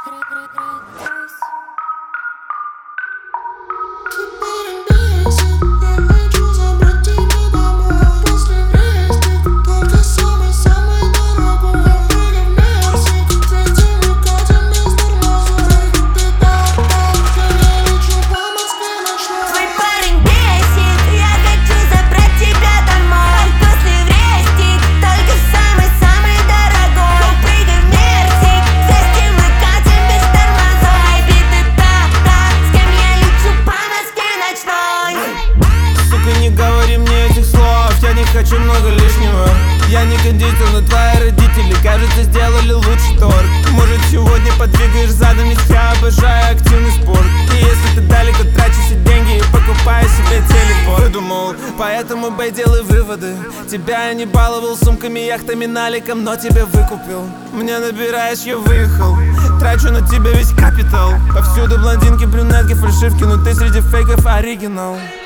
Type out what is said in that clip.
Хочу много лишнего. Я не кондитер, но твои родители, кажется, сделали лучший торт. Может, сегодня подвигаешь задом, ведь я обожаю активный спорт. И если ты далеко тратишь деньги и покупаешь себе телепорт. Выдумал, поэтому, бэй, делай выводы. Тебя я не баловал сумками, яхтами, наликом, но тебя выкупил. Мне набираешь, я выехал. Трачу на тебя весь капитал. Повсюду блондинки, брюнетки, фальшивки, но ты среди фейков оригинал.